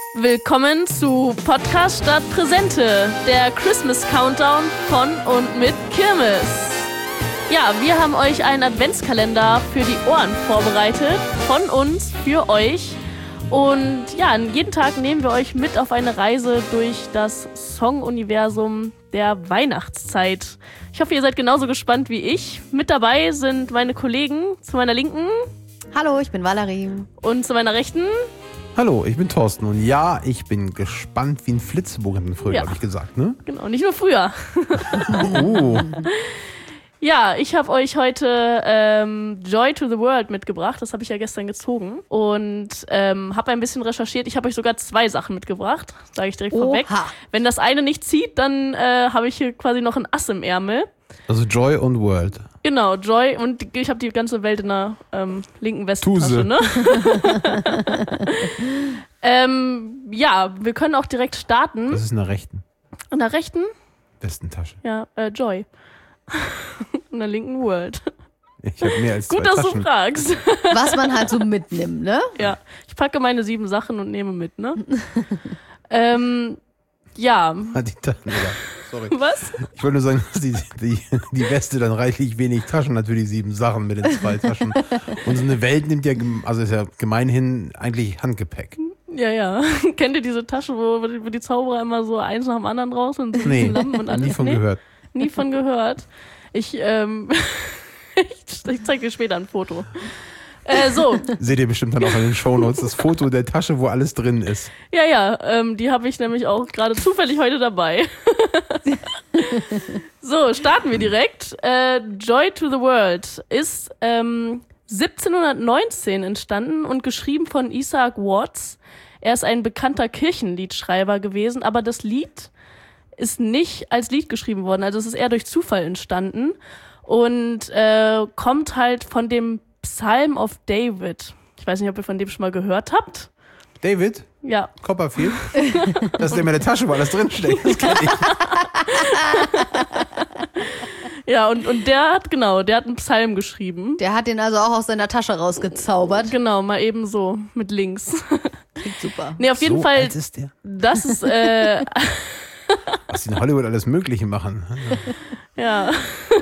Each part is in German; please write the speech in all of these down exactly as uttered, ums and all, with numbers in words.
Willkommen zu Podcast statt Präsente, der Christmas Countdown von und mit Kirmes. Ja, wir haben euch einen Adventskalender für die Ohren vorbereitet, von uns, für euch. Und ja, jeden Tag nehmen wir euch mit auf eine Reise durch das Song-Universum der Weihnachtszeit. Ich hoffe, ihr seid genauso gespannt wie ich. Mit dabei sind meine Kollegen zu meiner Linken. Hallo, ich bin Valerie. Und zu meiner Rechten. Hallo, ich bin Thorsten und ja, ich bin gespannt wie ein Flitzebogen, früher ja. habe ich gesagt, ne? Genau, nicht nur früher. Oh. Ja, ich habe euch heute ähm, Joy to the World mitgebracht. Das habe ich ja gestern gezogen. Und ähm, habe ein bisschen recherchiert. Ich habe euch sogar zwei Sachen mitgebracht. Sage ich direkt Oha. vorweg. Wenn das eine nicht zieht, dann äh, habe ich hier quasi noch ein Ass im Ärmel. Also Joy und World. Genau, Joy. Und ich habe die ganze Welt in der ähm, linken Westentasche. Ne? ähm, ja, wir können auch direkt starten. Das ist in der rechten In der rechten? Westentasche. Ja, äh, Joy. In der linken World. Ich habe mehr als zwei Gut, dass Taschen. du fragst. Was man halt so mitnimmt, ne? Ja, ich packe meine sieben Sachen und nehme mit, ne? ähm, ja. Ah, die Taschen, ja. Sorry. Was? Ich wollte nur sagen, dass die, die, die Weste dann reichlich wenig Taschen hat für die sieben Sachen mit den zwei Taschen. Und so eine Welt nimmt ja, also ist ja gemeinhin eigentlich Handgepäck. Ja, ja. Kennt ihr diese Tasche, wo, wo die Zauberer immer so eins nach dem anderen raus und so Nee, Lampen und alles? nie von nee? gehört. Nie von gehört. Ich, ähm, ich, ich zeig dir später ein Foto. Äh, so. Seht ihr bestimmt dann auch in den Shownotes das Foto der Tasche, wo alles drin ist. Ja, ja, ähm, die habe ich nämlich auch gerade zufällig heute dabei. So, starten wir direkt. Äh, Joy to the World ist ähm, siebzehnhundertneunzehn entstanden und geschrieben von Isaac Watts. Er ist ein bekannter Kirchenliedschreiber gewesen, aber das Lied ist nicht als Lied geschrieben worden. Also es ist eher durch Zufall entstanden und äh, kommt halt von dem Psalm of David. Ich weiß nicht, ob ihr von dem schon mal gehört habt. David? Ja. Copperfield? Das ist ja meine Tasche, wo alles drinsteckt. Das kenn ich. Ja, und, und der hat, genau, der hat einen Psalm geschrieben. Der hat den also auch aus seiner Tasche rausgezaubert. Genau, mal eben so, mit links. Klingt super. Nee, auf jeden So Fall, alt ist der? das ist, äh, Was die in Hollywood alles Mögliche machen. ja.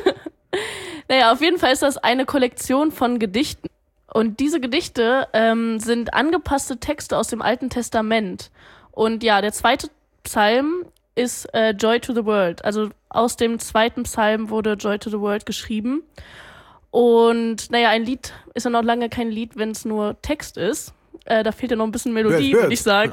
Naja, auf jeden Fall ist das eine Kollektion von Gedichten. Und diese Gedichte ähm, sind angepasste Texte aus dem Alten Testament. Und ja, der zweite Psalm ist äh, Joy to the World. Also aus dem zweiten Psalm wurde Joy to the World geschrieben. Und naja, ein Lied ist ja noch lange kein Lied, wenn es nur Text ist. Äh, da fehlt ja noch ein bisschen Melodie, würde ich sagen.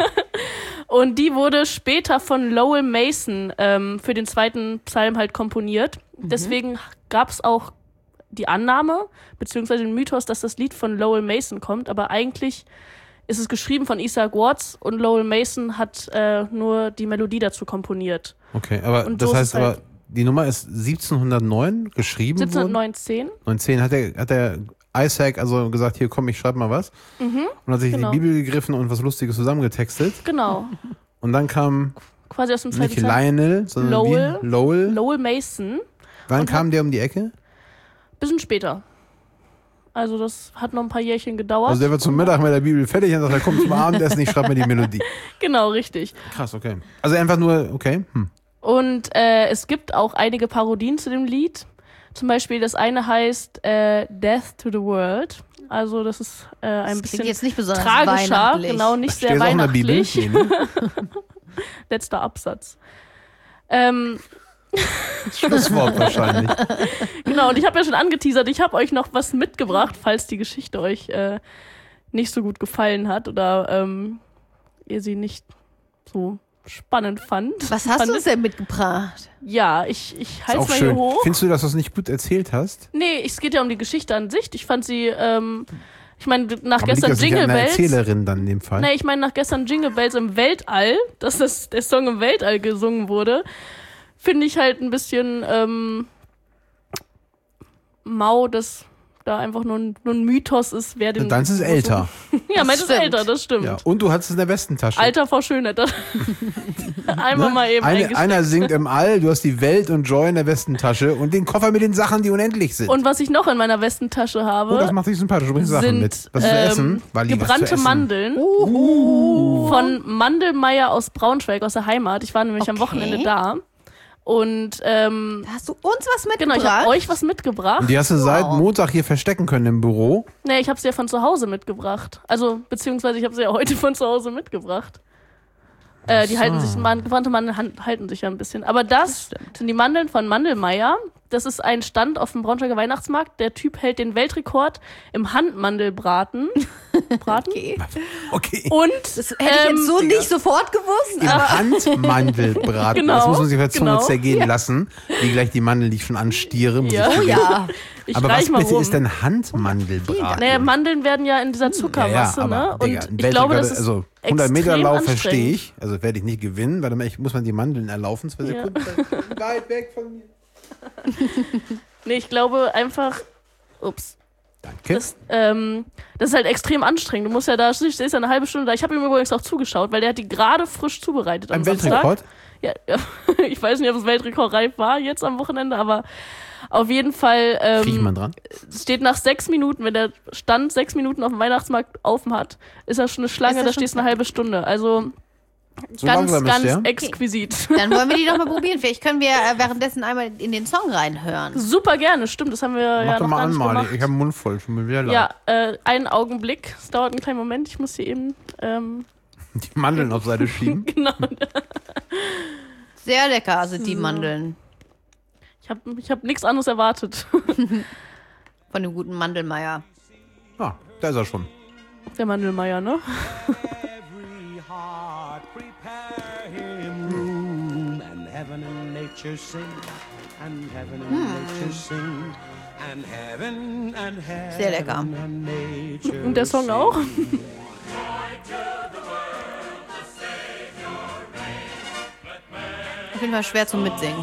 Und die wurde später von Lowell Mason ähm, für den zweiten Psalm halt komponiert. Mhm. Deswegen gab es auch die Annahme, beziehungsweise den Mythos, dass das Lied von Lowell Mason kommt. Aber eigentlich ist es geschrieben von Isaac Watts und Lowell Mason hat äh, nur die Melodie dazu komponiert. Okay, aber Und das so ist heißt es halt aber, die Nummer ist siebzehnhundertneun geschrieben worden? siebzehnhundertneunzehn. neunzehn hat der, hat der Isaac also gesagt, hier komm, ich schreibe mal was. Mhm, und hat sich genau. in die Bibel gegriffen und was Lustiges zusammengetextet. Genau. Und dann kam Quasi aus dem zweiten nicht Psalm. Lionel, sondern Lowell. wie? Lowell. Lowell Mason. Wann Und kam der um die Ecke? Bisschen später. Also das hat noch ein paar Jährchen gedauert. Also der war zum Mittag mit der Bibel fertig und sagt, er kommt zum Abendessen, ich schreibe mir die Melodie. Genau, richtig. Krass, okay. Also einfach nur, okay. Hm. Und äh, es gibt auch einige Parodien zu dem Lied. Zum Beispiel das eine heißt äh, Death to the World. Also das ist äh, ein Das bisschen klingt jetzt nicht besonders tragischer, weihnachtlich. genau, nicht Das sehr steht auch in der Bibel. weihnachtlich. Nee, ne? Letzter Absatz. Ähm, Schlusswort wahrscheinlich. genau, und ich habe ja schon angeteasert, ich habe euch noch was mitgebracht, falls die Geschichte euch äh, nicht so gut gefallen hat oder ähm, ihr sie nicht so spannend fand. Was hast fand du uns denn mitgebracht? Ja, ich, ich Ist halte auch es mal schön. hier hoch. Findest du, dass du es nicht gut erzählt hast? Nee, es geht ja um die Geschichte an sich. Ich fand sie, ähm, ich meine, nach Aber liegt gestern das nicht Jingle an der Bells. Erzählerin dann in dem Fall? Nee, ich meine, nach gestern Jingle Bells im Weltall, dass das, der Song im Weltall gesungen wurde, finde ich halt ein bisschen ähm, mau, dass da einfach nur ein, nur ein Mythos ist, wer den. Deins ist älter. Ja, meins ist stimmt. älter, das stimmt. Ja. Und du hattest es in der Westentasche. Alter vor Schönheit. Einmal Ne? mal eben Eine, eingesteckt. einer singt im All, du hast die Welt und Joy in der Westentasche und den Koffer mit den Sachen, die unendlich sind. Und was ich noch in meiner Westentasche habe, oh, das macht dich sympathisch. Du bringst Sachen sind mit. Was zu ähm, essen? Wally, was zu gebrannte essen? Mandeln. Uh, von Mandelmeier aus Braunschweig, aus der Heimat. Ich war nämlich Okay. am Wochenende da. Und ähm, Da hast du uns was mitgebracht? genau, ich habe euch was mitgebracht. Und die hast du seit Wow. Montag hier verstecken können im Büro. Nee, ich habe sie ja von zu Hause mitgebracht. Also, beziehungsweise ich habe sie ja heute von zu Hause mitgebracht. Äh, die so. halten sich, man, gebrannte Mandeln han- halten sich ja ein bisschen. Aber das, sind die Mandeln von Mandelmeier. Das ist ein Stand auf dem Braunschweiger Weihnachtsmarkt. Der Typ hält den Weltrekord im Handmandelbraten. Braten? Okay. Okay. Und Das hätte ich jetzt so nicht sofort gewusst. Im Aber Handmandelbraten. Genau, das muss man sich auf der Zunge genau. zergehen lassen. Wie gleich die Mandeln, die ich schon anstiere. Muss Ja. ich oh zugeben. ja. ich Aber reich was mal bitte rum. ist denn Handmandelbraten? Naja, Mandeln werden ja in dieser ja, ja, Zuckermasse, aber, ne? Und Digga, ein ich glaube, Weltrekord, das ist also hundert Meter extrem Lauf verstehe anstrengend. ich. Also werde ich nicht gewinnen. Warte mal, ich muss mal die Mandeln erlaufen. Zwei Ja. Sekunden. Weit weg von mir. Nee, ich glaube einfach. Ups. Danke. Das, ähm, das ist halt extrem anstrengend. Du musst ja da, du stehst ja eine halbe Stunde da. Ich habe ihm übrigens auch zugeschaut, weil der hat die gerade frisch zubereitet am Ein Samstag. Weltrekord? Ja, ja, ich weiß nicht, ob es Weltrekordreif war jetzt am Wochenende, aber auf jeden Fall Krieg ich ähm, mal dran? es steht nach sechs Minuten, wenn der Stand sechs Minuten auf dem Weihnachtsmarkt offen hat, ist das schon eine Schlange, Ist das da schon stehst du eine halbe Stunde. Also So ganz, langsam ist ganz der? exquisit. Dann wollen wir die doch mal probieren. Vielleicht können wir äh, währenddessen einmal in den Song reinhören. Super gerne, stimmt, das haben wir Mach ja doch noch mal gar an, nicht Mali. gemacht. Ich habe den Mund voll. Schon mal wieder leid. Ja, äh, einen Augenblick. Es dauert einen kleinen Moment. Ich muss hier eben. Ähm, Die Mandeln auf Seite schieben. genau. Sehr lecker sind die Mandeln Ich habe ich hab nichts anderes erwartet. von dem guten Mandelmeier. Ah, da ist er schon. Der Mandelmeier, ne? Every heart prepare him room, and heaven and nature sing, and heaven and nature sing, and heaven and heaven Sehr lecker. and nature Und der Song auch. Auf jeden Fall schwer zum Mitsingen.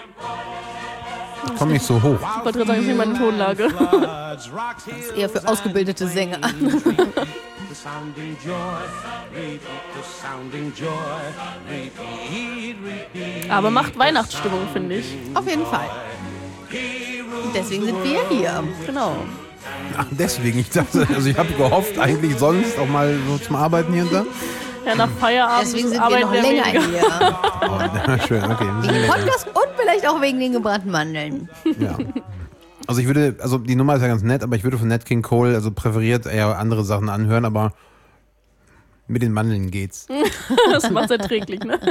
Komm nicht so hoch. Ich wollte gerade sagen, das ist nicht meine Tonlage. floods, rocks, hills, Eher für ausgebildete Sänger. the sounding joy, repeat the sounding joy, repeat, repeat. Aber macht Weihnachtsstimmung, finde ich. Auf jeden Fall. Und deswegen sind wir hier. Genau. Ach, deswegen. Ich dachte, also ich habe gehofft, eigentlich sonst auch mal so zum Arbeiten hier und da. Ja, nach Feierabend Deswegen sind wir arbeiten noch wir länger weniger. hier. Oh, schön, okay. ein bisschen Wegen dem länger. Podcast und vielleicht auch wegen den gebrannten Mandeln. Ja. Also ich würde, also die Nummer ist ja ganz nett, aber ich würde von Nat King Cole, also präferiert eher andere Sachen anhören, aber mit den Mandeln geht's. Das macht erträglich, ne?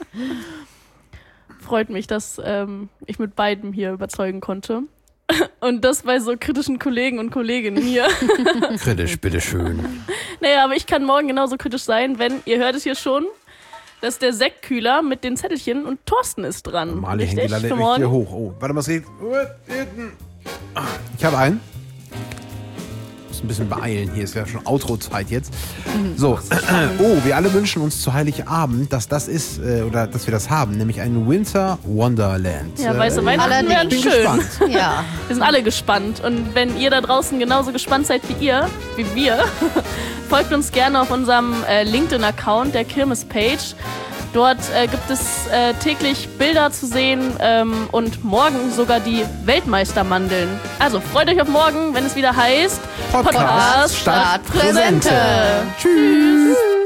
Freut mich, dass ähm, ich mit beidem hier überzeugen konnte. Und das bei so kritischen Kollegen und Kolleginnen hier. Kritisch, bitteschön. Naja, aber ich kann morgen genauso kritisch sein, wenn, ihr hört es hier schon, dass der Sektkühler mit den Zettelchen und Thorsten ist dran. Mali hängt die Richtig? Latte Für echt hier morgen? hoch. Oh, warte mal, es geht. Ich habe einen. Muss ein bisschen beeilen. Hier ist ja schon Outro-Zeit jetzt. So. Oh, wir alle wünschen uns zu Heiligabend, dass das ist, äh, oder dass wir das haben, nämlich ein Winter Wonderland. Ja, weiße Weihnachten werden allerdings. bin schön. gespannt. Ja. Wir sind alle gespannt. Und wenn ihr da draußen genauso gespannt seid wie ihr, wie wir, folgt uns gerne auf unserem äh, LinkedIn-Account, der Kirmes-Page. Dort äh, gibt es äh, täglich Bilder zu sehen ähm, und morgen sogar die Weltmeistermandeln. Also freut euch auf morgen, wenn es wieder heißt Podcast statt Präsente. Tschüss.